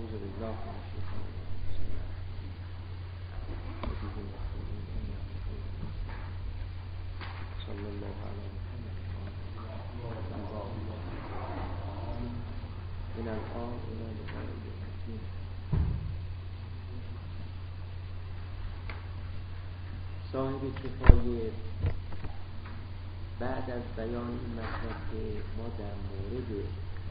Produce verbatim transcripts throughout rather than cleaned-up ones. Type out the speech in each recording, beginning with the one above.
اعوذ بالله من الشیطان الرجیم. صلی الله علی محمد من الان الى لقاء یوم. صاحب کفایه بعد از بیان این مطلب که ما در مورد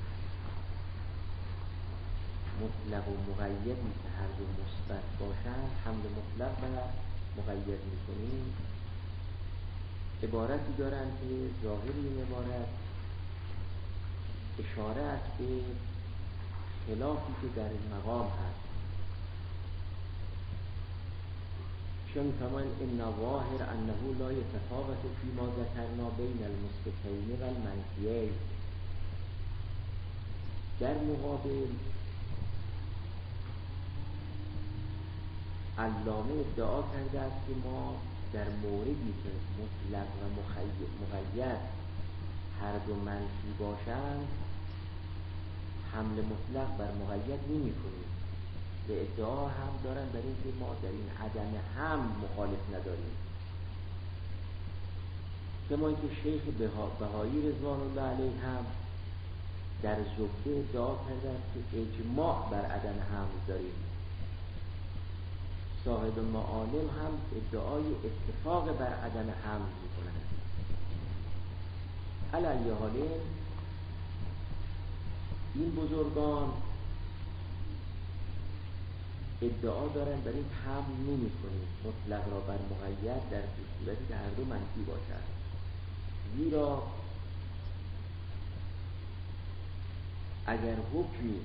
مطلق و مقیدی که هر دو مثبت باشند حمل مطلق و مقید میکنیم، عبارتی دارند که ظاهر این عبارت اشاره است به خلافی که در این مقام هست. چون کمان ان ظاهر انه لا یتفاوت فیما ذکرنا بین المثبتین و المنفیین. در مقابل علامه ادعا کرده است که ما در موردی که مطلق و مقید هر دو منفی باشند حمل مطلق بر مقید نمی کنیم. به ادعا هم دارن در این که ما در این عدم هم مخالف نداریم. کما اینکه شیخ بهایی رضوان الله علیه هم در زبده ادعا کرده است که اجماع بر عدم هم داریم. صاحب معالم هم ادعای اتفاق بر عدم هم میکنند. علی حال این بزرگان ادعا دارن بر این هم نمی کنیم مطلق را بر مقید در صورتی که هر دو منفی باشد. زیرا اگر حکمی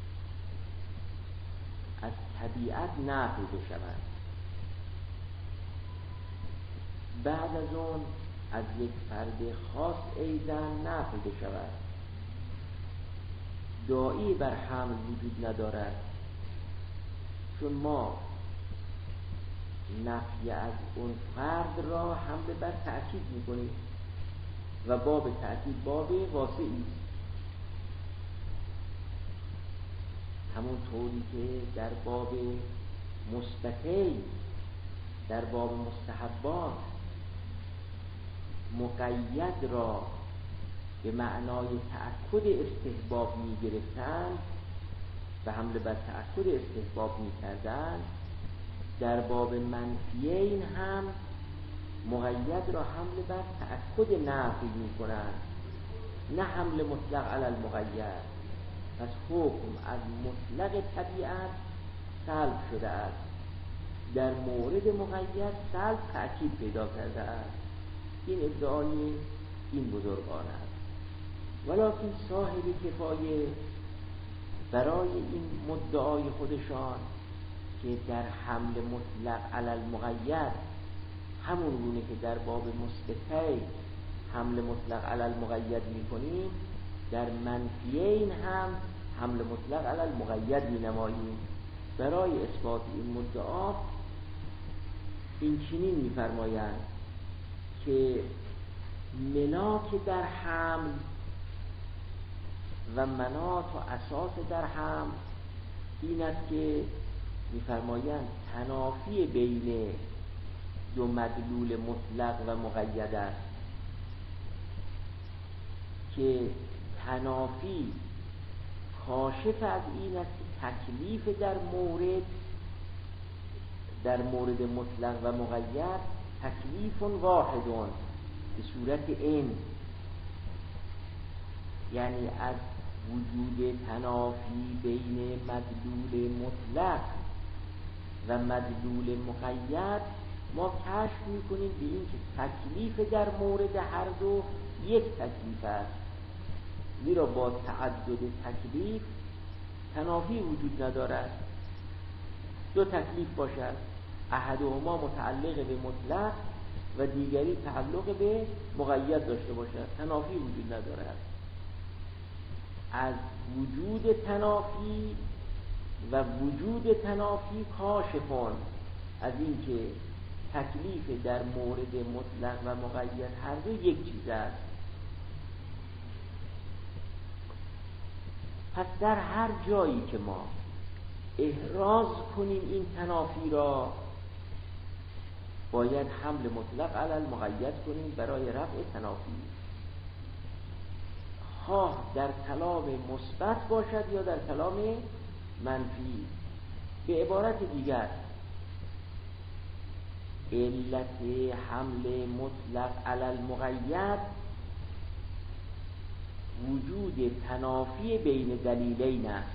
از طبیعت نفی بشود بعد از اون از یک فرد خاص ایضا نفی بشود، داعی بر حمل وجود ندارد. چون ما نفی از اون فرد را حمل بر تأکید میکنیم و باب تأکید باب واسعی، همون طوری که در باب مثبتین، در باب مستحبات مقید را به معنای تأکد استحباب می گرفتند و حمله بر تأکد استحباب می کردند، در باب منفیین هم مقید را حمله بر تأکد نفی می کنند، نه حمل مطلق علی المقید. پس حکم از مطلق طبیعت سلب شده است، در مورد مقید سلب تأکید پیدا کرده است. این ادعای این بزرگان است. ولکن صاحب کفایه برای این مدعای خودشان که در حمل مطلق علی المقید همون گونه که در باب مثبتین حمل مطلق علی المقید میکنیم، در منفیین هم حمل مطلق علی المقید مینماییم. برای اثبات این مدعا این چنین میفرمایند که ملاک در حمل و مناط و اساس در حمل این است که میفرمایند تنافی بین دو مدلول مطلق و مقید است که تنافی کاشف از این است که تکلیف در مورد در مورد مطلق و مقید تکلیف واحدون به صورت این، یعنی از وجود تنافی بین مدلول مطلق و مدلول مقید ما کشف میکنیم به این که تکلیف در مورد هر دو یک تکلیف است. زیرا با تعدد تکلیف تنافی وجود ندارد. دو تکلیف باشد، احدهما متعلق به مطلق و دیگری تعلق به مقید داشته باشد، تنافی وجود ندارد. از وجود تنافی و وجود تنافی کاشفون، از این که تکلیف در مورد مطلق و مقید هر دو یک چیز است. پس در هر جایی که ما احراز کنیم این تنافی را، باید حمل مطلق علی المقید کنیم برای رفع تنافی، خواه در کلام مثبت باشد یا در کلام منفی. به عبارت دیگر علت حمل مطلق علی المقید وجود تنافی بین دلیلین است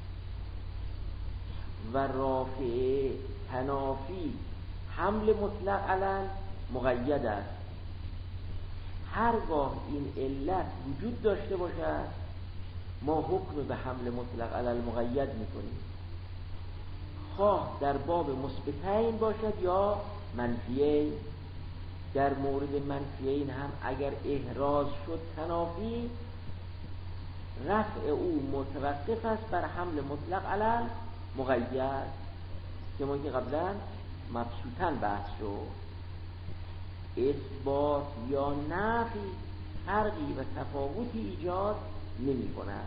و رافع تنافی حمل مطلق علی مقید است. هرگاه این علت وجود داشته باشد ما حکم به حمل مطلق علی المقید میکنیم، خواه در باب مثبتین باشد یا منفیین. در مورد منفیین هم اگر احراز شد تنافی، رفع او متوقف است بر حمل مطلق علی مقید که ما که قبلا مبسوطاً بحث شد. اثبات یا نفی فرقی و تفاوتی ایجاد نمی کند.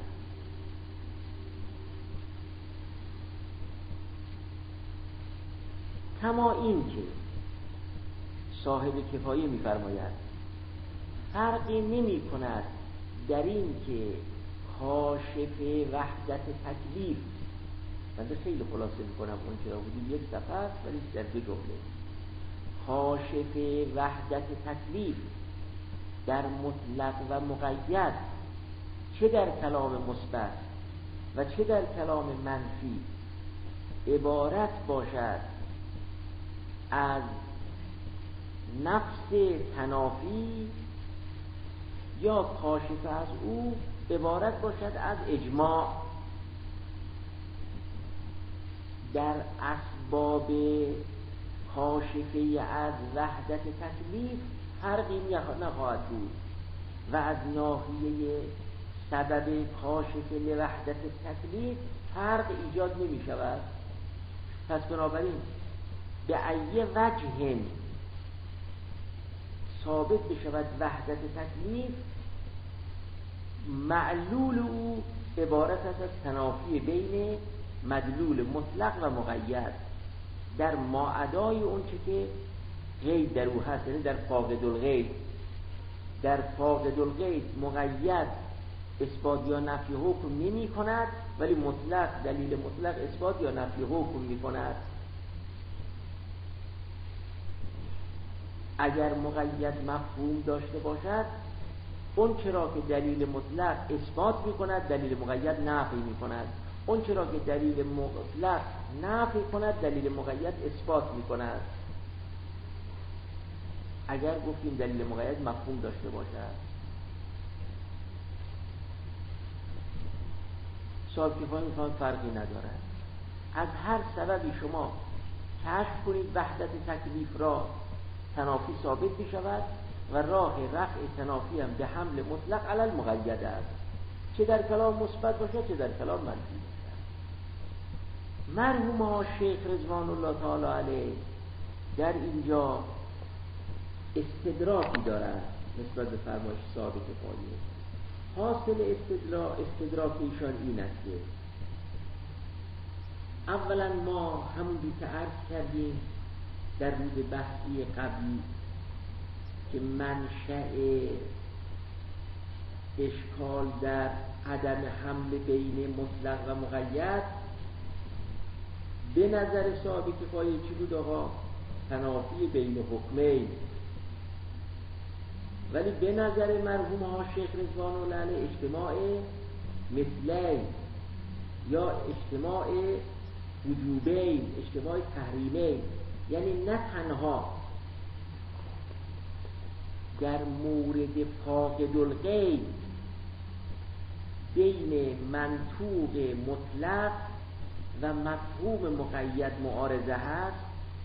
کما این که صاحب کفایه می فرماید فرقی نمی کند در این که کاشف وحدت تکلیف، من خیلی خلاصه می کنم اون چرا بودی یک صفحه است ولی در دو جمله، کاشف وحدت تکلیف در مطلق و مقید چه در کلام مثبت و چه در کلام منفی عبارت باشد از نفس تنافی یا کاشف از او عبارت باشد از اجماع. در اسباب کاشفه از وحدت تکلیف فرقی نخواهد بود و از ناحیه سبب کاشفه لوحدت تکلیف فرق ایجاد نمی شود. پس بنابراین به ای وجه ثابت بشود وحدت تکلیف، معلول او عبارت است از تنافی بین مدلول مطلق و مقید در ماعدای اون چه که غیر در او هست، یعنی در فاقد الغیر. در فاقد الغیر مقید اثبات یا نفی حکم نمی کند ولی مطلق دلیل مطلق اثبات یا نفی حکم می کند. اگر مقید مفهوم داشته باشد اون چرا که دلیل مطلق اثبات می کند دلیل مقید نفی می کند، اون چرا که دلیل مطلق نفی کند دلیل مقید اثبات می کند. اگر گفتیم دلیل مقید مفهوم داشته باشد، صاحب کفایه میفهمد فرقی ندارد. از هر سببی شما کشف کنید وحدت تکلیف را، تنافی ثابت می شود و راه رفع تنافی هم به حمل مطلق علی المقید است، چه در کلام مثبت باشد چه در کلام منفی باشد. مرحوم ها شیخ رضوان الله تعالی علیه در اینجا استدراکی دارند نسبت به فرمایش صاحب کفایه. حاصل استدراک استدراک ایشان این است که اولا ما همون که عرض کردیم در روز بحثی قبلی که منشأ اشکال در عدم حمل بین مطلق و مقید به نظر صاحب کفایه چی بود آقا؟ تنافی بین حکمین. ولی به نظر مرحوم ها شیخ رضوان الله علیه اجتماع مثلین یا اجتماع وجوبین، اجتماع تحریمین، یعنی نه تنها در مورد فاقد الغیر بین منطوق مطلق و مفهوم مقید معارضه هست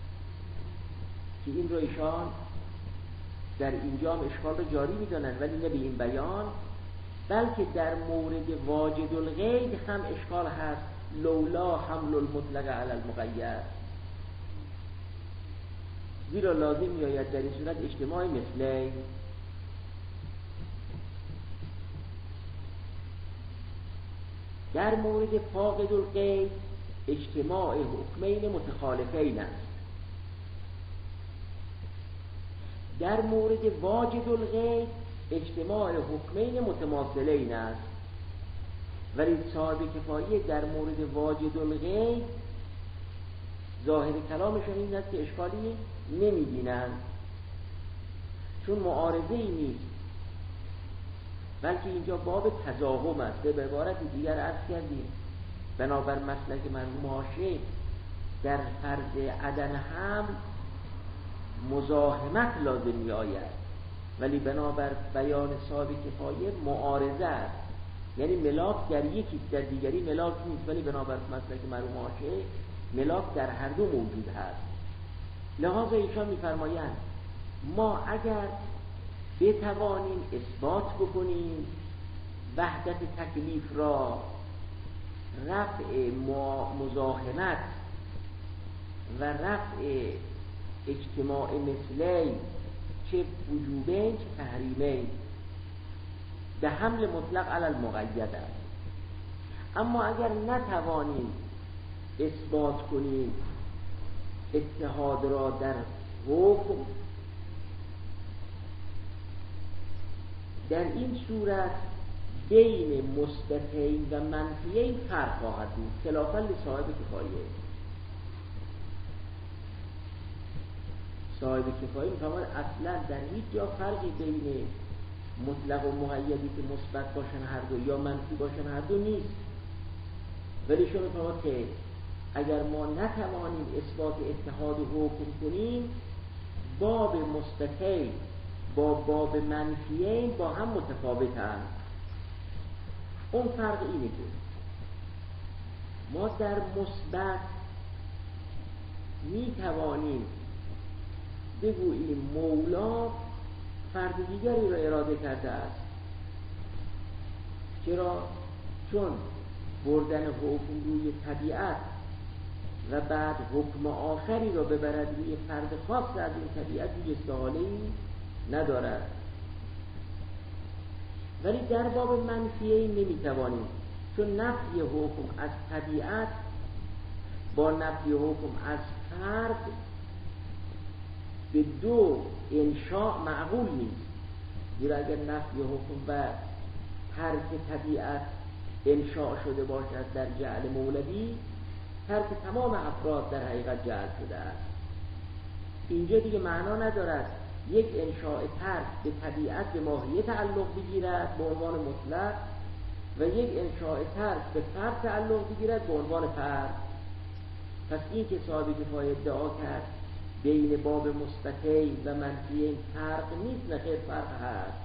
که این رو ایشان در اینجا هم اشکال رو جاری می‌دانند ولی نه به این بیان، بلکه در مورد واجد الغیر هم اشکال هست، لولا حمل المطلق علی المقید، زیرا لازم می‌آید در این صورت اجتماع مثلی. در مورد فاقد الغیر اجتماع حکمین متخالفین است. در مورد واجد الغیب اجتماع حکمین متماثلین است، ولی صاحب کفایه در مورد واجد الغیب ظاهر کلامشون این است که اشکالی نمی‌بینند، چون معارضه ای نیست، بلکه اینجا باب تضاهم است. به عبارت دیگر عرض کردیم بنابر مسلک مرحوم حاشیه در فرض عدم حمل مزاحمت لازم می آید، ولی بنابر بیان صاحب کفایه معارضه است، یعنی ملاک در یکی در دیگری ملاک نیست، ولی بنابر مسلک مرحوم حاشیه ملاک در هر دو موجود هست. لذا ایشان می‌فرمایند ما اگر بتوانیم اثبات بکنیم وحدت تکلیف را، رفع مزاحمت و رفع اجتماع مثلی چه وجوبین چه تحریمین به حمل مطلق علی المقید است. اما اگر نتوانیم اثبات کنیم اتحاد را در حکم، در این صورت بین مثبتین و منفیین فرق خواهد بود، خلافاً لصاحب کفایه. صاحب کفایه می‌فرماید اصلا در هیچ جا فرقی بین مطلق و مقیدی که مثبت باشن هر دو یا منفی باشن هر دو نیست، ولی شما می‌فرماید که اگر ما نتوانیم اثبات اتحاد و حکم کنیم، باب مثبتین با باب منفیین با هم متفاوتند. اون فرق اینه که ما در مثبت می توانیم بگوییم مولا فرد دیگری را اراده کرده است. چرا؟ چون بردن حکم روی طبیعت و بعد حکم آخری را ببرد روی فرد خاص از این طبیعت هیچ استحاله‌ای ندارد. ولی در باب منفیه نمیتوانیم، چون نفی حکم از طبیعت با نفی حکم از فرد به دو انشاء معقول نیست. زیرا اگر نفی حکم و ترک طبیعت انشاء شده باشد در جعل مولوی، ترک تمام افراد در حقیقت جعل شده است. اینجا دیگه معنا ندارد یک انشاء ترک به طبیعت به ماهیت تعلق بگیرد به عنوان مطلق و یک انشاء ترک به فرد تعلق بگیرد به عنوان فرد. پس این که صاحب کفایه ادعا کرد بین باب مثبتین و منفیین فرق نیست، نه خیر فرق هست.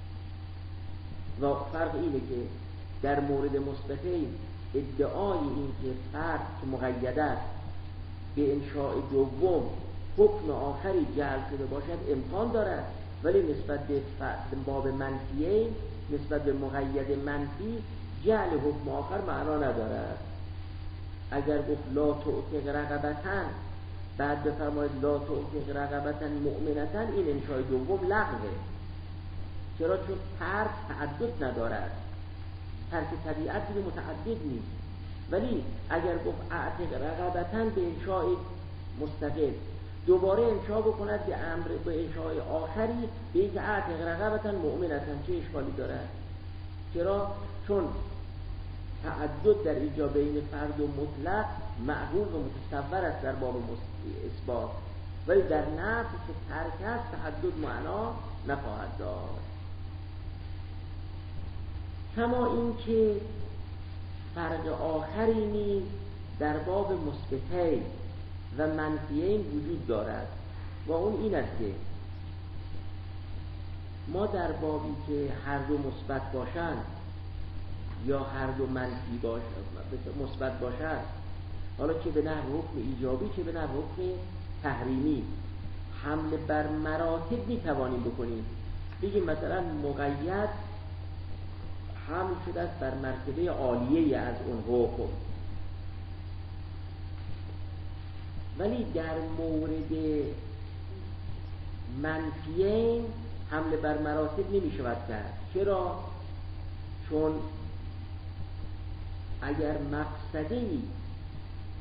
و فرق اینه که در مورد مثبتین ادعای این که فرد که مقید است به انشاء دوم حکم آخری جعل شده باشد امکان دارد، ولی نسبت به باب منفیه نسبت به مقید منفی جعل حکم آخر معنا ندارد. اگر گفت لا تعتق رقبتن بعد بفرماید لا تعتق رقبتن مؤمنتن، این انشاء دوم لغوه. چرا؟ چون ترک تعدد ندارد، ترک طبیعت دیگه متعدد نیست. ولی اگر گفت اعتق رقبتن به انشاء مستقل دوباره انشاء بکند به امر به انشاء آخری به این که اعتق رقبتن مؤمنتن، چه اشکالی دارد؟ چرا؟ چون تعدد در اینجا بین فرد و مطلق معقول و متصور است در باب اثبات، ولی در نفی که ترک است تعدد معنا نخواهد داشت. کما این که فرق آخری نیز در باب مثبتین و منفیین وجود دارد و اون این است که ما در بابی که هر دو مثبت باشند یا هر دو منفی باشند مثبت باشند، حالا چه به نحو حکم ایجابی چه به نحو حکم تحریمی، حمله بر مراتب می توانیم بکنیم. بگیم مثلا مقید حمل شده است بر مرتبه عالیه از اون حکم، ولی در مورد منفیین حمله بر مراتب نمی شود کرد. چرا؟ چون اگر مقصدی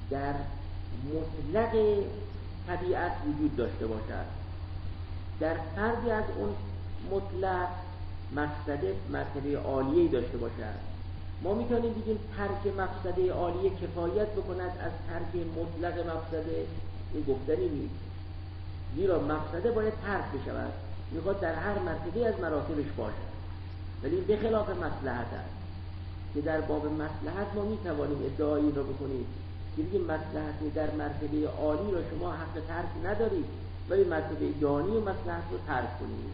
در مطلق طبیعت وجود داشته باشد، در فردی از اون مطلق مقصده مرتبه عالیه‌ای داشته باشد. ما میتونیم بگیم ترک مقصده عالیه کفایت بکند از ترک مطلق مقصده، این گفتنی نیست، زیرا مقصده باید ترک بشود، میخواد در هر مرتبه از مراتبش باشد. ولی به خلاف مصلحت است که در باب مصلحت ما میتوانیم ادعایی را بکنیم که بگیم مصلحت در مرتبه عالی را شما حق ترک ندارید، ولی مرتبه دانی و مصلحت رو ترک کنید.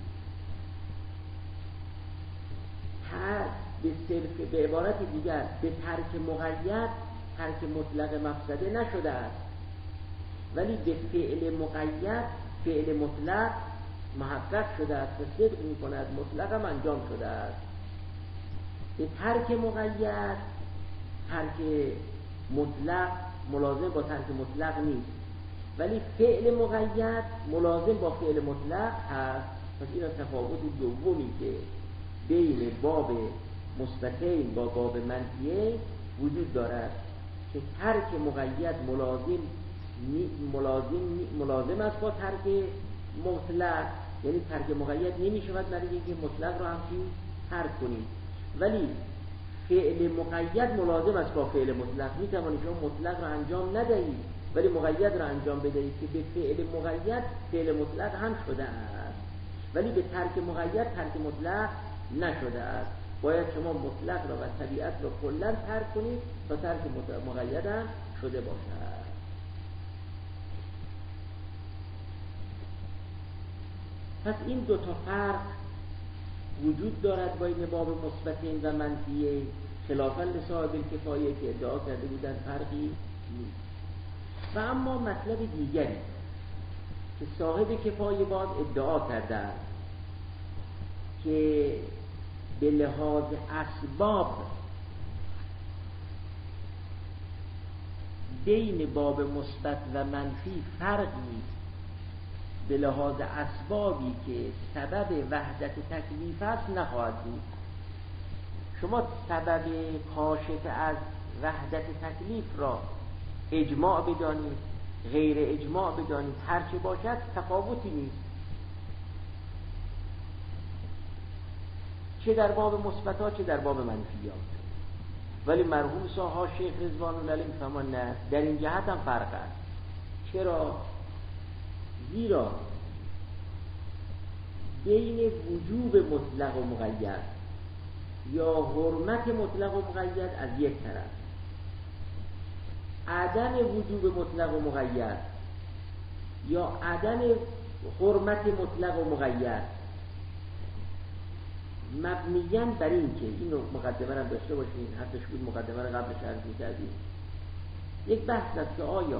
ترک به صرف، به عبارت دیگر، به ترک مقید ترک مطلق مقصده نشده است، ولی به فعل مقید فعل مطلق محقق شده است و صدق می کند، مطلق هم انجام شده است. به ترک مقید ترک مطلق ملازم با ترک مطلق نیست، ولی فعل مقید ملازم با فعل مطلق هست. پس این تفاوت دومی که بین باب مثبتین با باب منفیه وجود دارد که ترک مقید ملازم ملازم ملازم است با ترک مطلق، یعنی ترک مقید نمی شود برای اینکه مطلق رو همچین ترک کنید، ولی فعل مقید ملازم است با فعل مطلق. می توانید شما مطلق رو انجام ندهید ولی مقید رو انجام بدهید که به فعل مقید فعل مطلق هم شده است، ولی به ترک مقید ترک مطلق نشده است. باید شما مطلق را و طبیعت را کلا ترک کنید تا ترک مقید هم شده باشد. پس این دو تا فرق وجود دارد بین باب مثبتین و منفیه، خلافاً لصاحب الکفایه که ادعا کرده بودند فرقی نیست. و اما مطلب دیگری که صاحب کفایه باز ادعا کردند که به لحاظ اسباب بین باب مثبت و منفی فرقی به لحاظ اسبابی که سبب وحدت تکلیف است نخواهد بود. شما سبب کاشف از وحدت تکلیف را اجماع بدانید، غیر اجماع بدانید، هرچه باشد تفاوتی نیست، چه در باب مثبت‌ها چه در باب منفی‌ها. ولی مرحوم ساها شیخ رضوان الله علیه می‌فرمایند نه، در این جهت هم فرق است. چرا؟ زیرا بین وجوب مطلق و مقید یا حرمت مطلق و مقید از یک طرف، عدم وجوب مطلق و مقید یا عدم حرمت مطلق و مقید مبنیاً بر این که اینو مقدمه رو داشته باشین، حرفش بود مقدمه رو قبلش عرض می‌کردیم، یک بحث است که آیا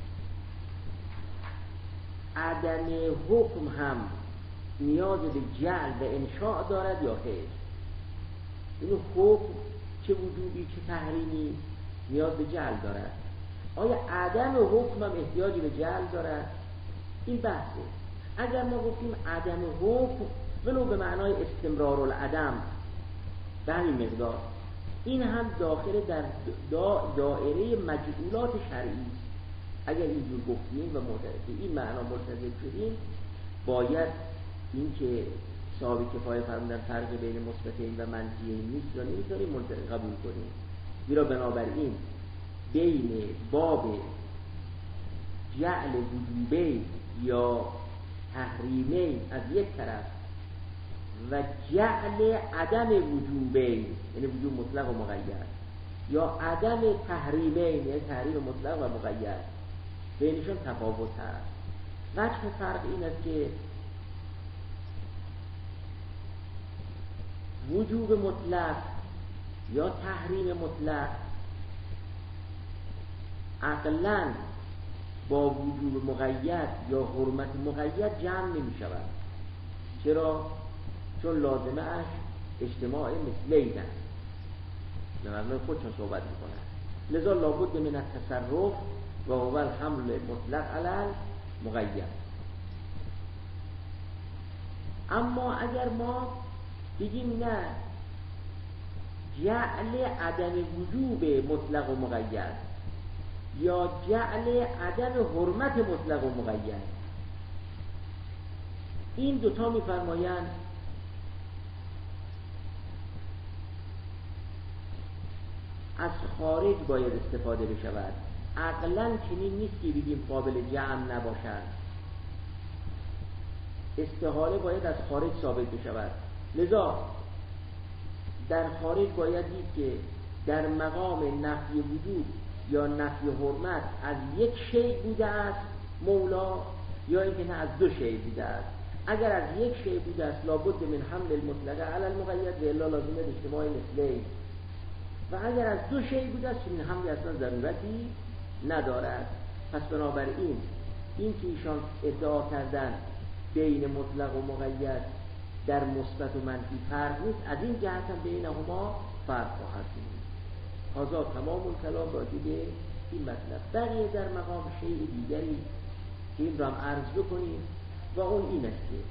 عدم حکم هم نیاز به جعل و انشاء دارد یا خیر؟ اینو حکم چه وجوبی چه تحریمی نیاز به جعل دارد، آیا عدم حکم هم احتیاج به جعل دارد؟ این بحثه. اگر ما گفتیم عدم حکم ولو به معنای استمرار العدم به همین مقدار، این هم داخل در دائره مجعولات شرعی. اگر اینجور گفتیم و معترض این معنا ملتزم شدیم، باید این که صاحب کفایه فرمودن فرق بین مثبتین و منفیین نیست یا نمیتونیم قبول کنیم. زیرا بنابراین بین باب جعل وجوبین یا تحریمین از یک طرف و جعل عدم وجوبین یعنی وجوب مطلق و مقید یا عدم تحریمین یعنی تحریم مطلق و مقید، بینشون تفاوت هست. وجه فرق این است که وجوب مطلق یا تحریم مطلق عقلاً با وجوب مقید یا حرمت مقید جمع نمی شود. چرا؟ چون لازمه اش اجتماع مثلین است، به معنی خودشون صحبت می کنند. لذا لابد من التصرف و هو الحمل مطلق علی مقید. اما اگر ما بگیم نه، جعل عدم وجوب مطلق و مقید یا جعل عدم حرمت مطلق و مقید. این دوتا میفرمایند از خارج باید استفاده بشود. عقلاً چنین نیست که بگیم قابل جمع نباشد. استحاله باید از خارج ثابت بشود. لذا در خارج باید دید که در مقام نفی وجود یا نفی حرمت از یک شیء بوده است مولا، یا اینکه نه از دو شیء بوده است. اگر از یک شیء بوده است لابد من حمل المطلق علی المقید و الا لازمه اجتماع مثلی، و اگر از دو شیء بوده است این حمل اصلا ضرورتی ندارد. پس بنابراین این که ایشان ادعا کردن بین مطلق و مقید در مثبت و منفی فرق نیست، از این جهت هم بینهما فرق خواهد بود. هذا تمام الکلام راجع به این مطلب. بقیه در مقام شیء دیگری که این را هم عرض بکنیم و اون این است که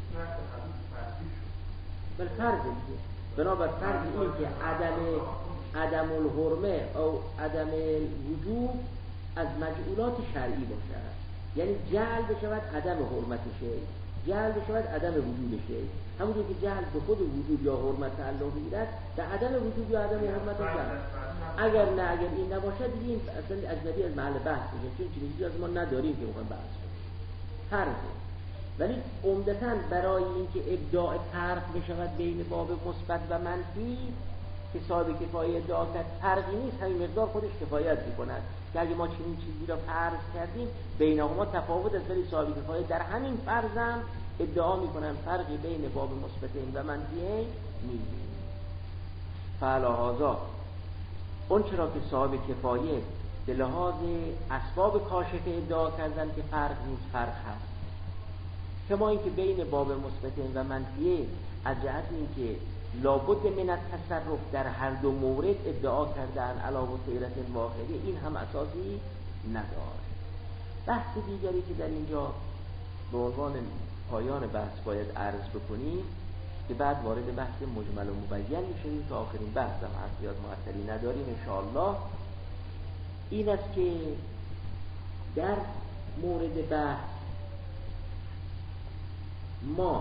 بل فرض دیگه بنابر فرض این که عدم عدم الحرمه او عدم وجود از مجعولات شرعی باشد، یعنی جعل بشود عدم حرمت شیء، جعل بشود عدم وجود شیء. همونجور که جعل به خود وجود یا حرمت تعلق می‌گیرد به عدم وجود یا عدم حرمت جعل. اگر نه اگر این نباشد دیگه این اصلا اجنبی از محل بحث میشه، چون چیزی از ما نداریم که بخوایم بحث کنیم. فرضه. ولی عمدتاً برای اینکه ابداع فرق بشود بین باب مثبت و منفی که صاحب کفایه ادعا کرد فرقی نیست، همین مقدار خودش کفایت می‌کند که اگه ما چنین چیزی را فرض کردیم بینهما تفاوت است، ولی صاحب کفایه در همین فرضم ادعا می‌کنن فرقی بین باب مثبتین و منفیین نیست. فعلاهذا اون چرا که صاحب کفایه به لحاظ اسباب کاشفه ادعا کردن که فرق نیست، فرق هست. کما اینکه بین باب مثبتین و منفیه از جهت اینکه لابد من التصرف در هر دو مورد ادعا کردن علاوه سیرت واقعی، این هم اساسی نداره. بحث دیگری که در اینجا به عنوان پایان بحث باید عرض بکنیم که بعد وارد بحث مجمل و مبین میشیم که آخرین بحث هم هست، زیاد معطلی نداریم انشاءالله. این است که در مورد بحث ما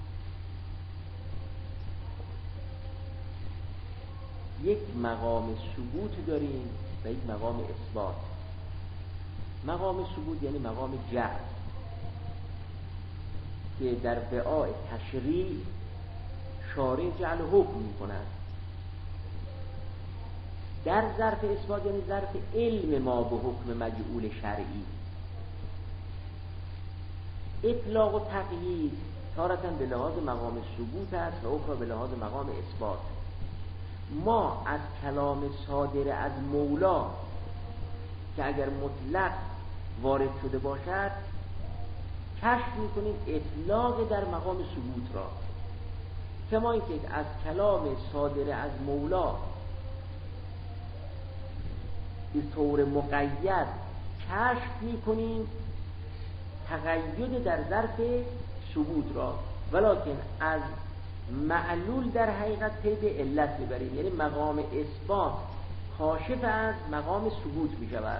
یک مقام ثبوت داریم و یک مقام اثبات. مقام ثبوت یعنی مقام جعل که در وعاء تشریع شارع جعل حکم می کند. در ظرف اثبات یعنی ظرف علم ما به حکم مجعول شرعی. اطلاق و تقیید تارة به لحاظ مقام ثبوت است و اخرى به لحاظ مقام اثبات. ما از کلام صادر از مولا که اگر مطلق وارد شده باشد کشف میکنیم اطلاق در مقام ثبوت را، کما اینکه از کلام صادر از مولا به طور مقید کشف میکنیم تقید در ظرف ثبوت را، ولکن از معلول در حقیقت پی به علت میبریم، یعنی مقام اثبات کاشف از مقام ثبوت میشود.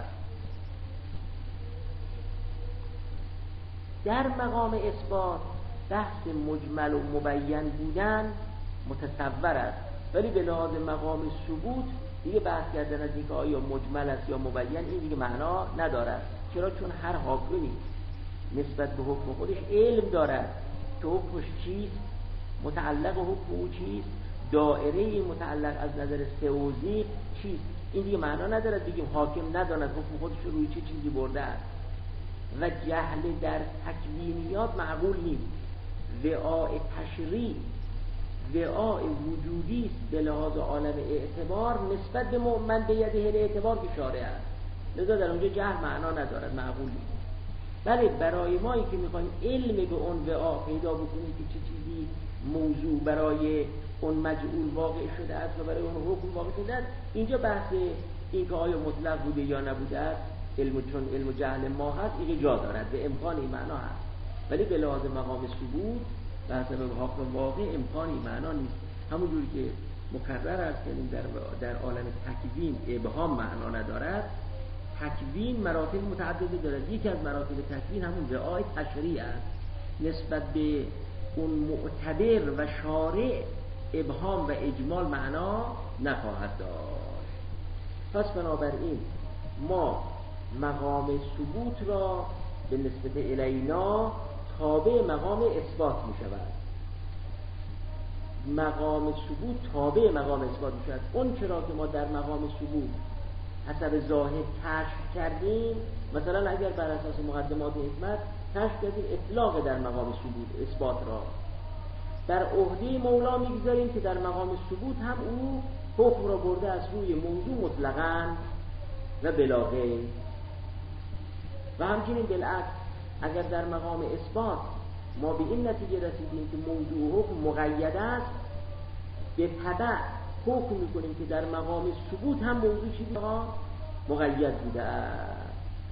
در مقام اثبات بحث مجمل و مبین بودن متصور است، ولی به لحاظ مقام ثبوت دیگه بحث کردن از اینکه آیا مجمل است یا مبین این دیگه معنا ندارد. چرا؟ چون هر حاکمی نسبت به حکم خودش علم دارد که حکمش چیست، متعلق حکم او چیست، دائره متعلق از نظر سئوزی چیست. این دیگه معنا ندارد بگیم حاکم نداند حکم خودش رو روی چه چی چیزی برده است. و جهل در تکوینیات معقول نیست. وعاء تشریع وعاء وجودی است به لحاظ عالم اعتبار نسبت به مؤمن به یده اعتبار که شارع است، لذا در اونجا جهل معنا ندارد، معقول نیست. بله برای ما که میخوایم علم به اون وعاء پیدا بکنیم که چه چیزی موضوع برای اون مجعول واقع شده است و برای اون حکم واقع شده است، اینجا بحث این که آیا مطلق بوده یا نبوده است علم، چون علم جهل ما هست این جا دارد به امکان این معنا هست، ولی به لحاظ مقام ثبوت و حسب حکم واقع امکان این معنا نیست. همونجوری که مکرر است یعنی در در عالم تکوین ابهام معنا ندارد، تکوین مراتب متعددی دارد. یکی از مراتب تکوین همون رعایت تشریع است، نسبت به اون معتبر و شارع ابهام و اجمال معنا نخواهد داشت. پس بنابراین ما مقام ثبوت را به نسبت الینا تابع مقام اثبات می شود. مقام ثبوت تابع مقام اثبات می شود. اون چرا که ما در مقام ثبوت حسب ظاهر کشف کردیم، مثلا اگر بر اساس مقدمات حکمت کشف کردیم اطلاق در مقام ثبوت اثبات را، در عهده مولا میگذاریم که در مقام ثبوت هم او حکم را برده از روی موضوع مطلقاً و بلا غیر. و همچنین بالعکس اگر در مقام اثبات ما به این نتیجه رسیدیم که موضوع حکم مقید است، به تبع حکم میکنیم که در مقام ثبوت هم موضوع چی مقید بوده است.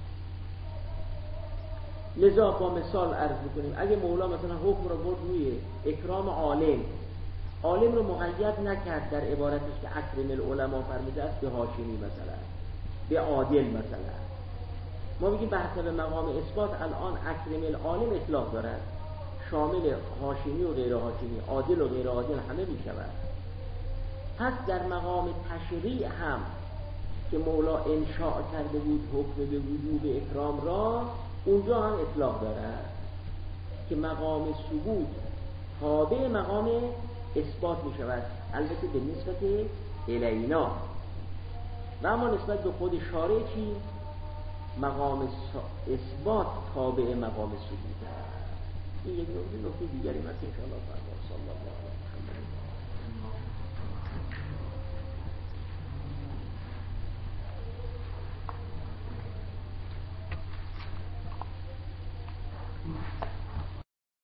لذا با مثال عرض میکنیم اگه مولا مثلا حکم را برد روی اکرام عالم، عالم رو مقید نکرد در عبارتش که اکرم العلماء فرموده است به هاشمی مثلا، به عادل مثلا، ما میگیم به حسب مقام اثبات الان اکرم العالم اطلاق دارد، شامل هاشمی و غیر هاشمی، عادل و غیر عادل همه میشود. پس در مقام تشریع هم که مولا انشاء کرده بود حکم به وجوب اکرام را، اونجا هم اطلاق دارد که مقام ثبوت تابع مقام اثبات می شود، البته به نسبت الینا. و اما نسبت به خود شارع چی؟ مقام اثبات تابع مقام ثبوت است. این یک نکته دیگری مثل انشاءالله فرمان صلی الله علیه